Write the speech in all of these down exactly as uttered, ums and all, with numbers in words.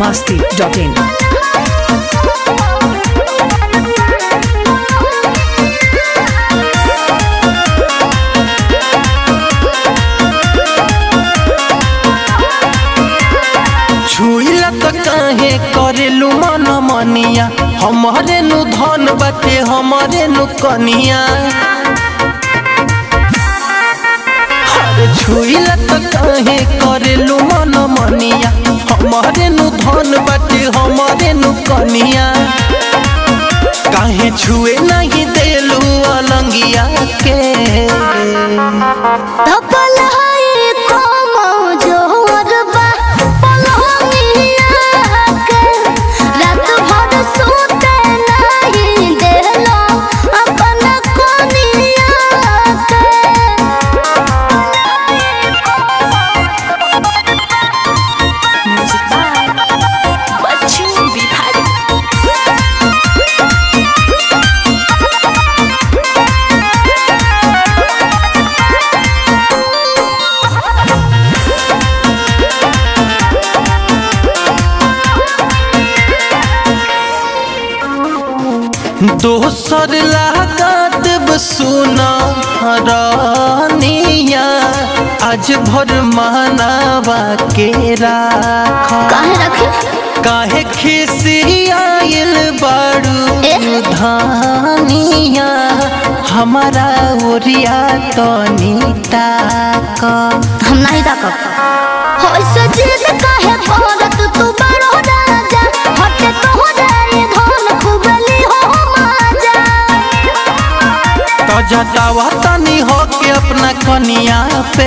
masti dot in. छुईला तो काहे करेलू मन मनिया हमारे नु धन बाटे हमारे नु कनिया। अरे छुईला तो काहे करेलू मन मनिया हमारे नु धन बाटे हमारे नु कनिया। काहे छुए नहीं देलू अलंगिया के दोसर लागत सुना रानिया आज भर मानावा के राख काहे रखे काहे खिसियाइल बाड़ू धानिया हमारा ओरिया तनी ताक। हम नहीं ताकब हो सजिद काहे करत तू बड़ो राजा हटे तो हो जाए धन खुबली हो माजा। तो जतावा तनी हो के अपना कनिया पे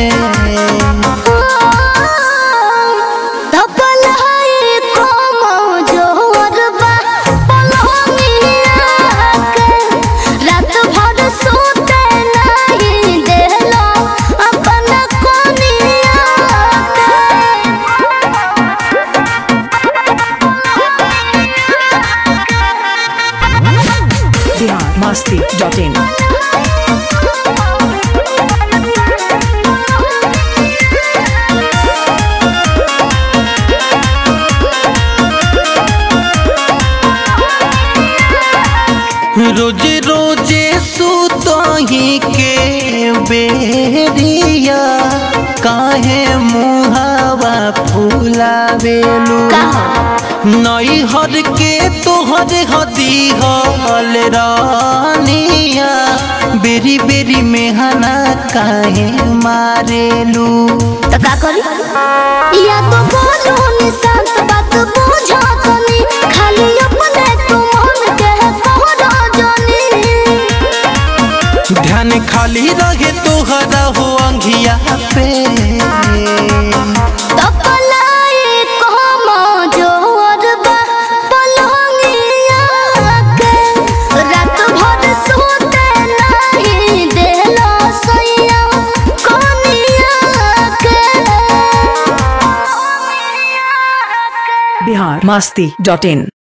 masti dot in. रोजे रोजे सुतही के बेरिया काहे मुहावा फुलावेलू नई हर के तोहर हदी हल रानिया बेरी बेरी मेहना काहे मारेलू। तो का करी या तो बोलो नि शांत बात बुझा तनी खाली अपने तू मन के तोहरा जानी। ध्यान खाली रहे तोहरा हो अंघिया पे Bihar masti dot in.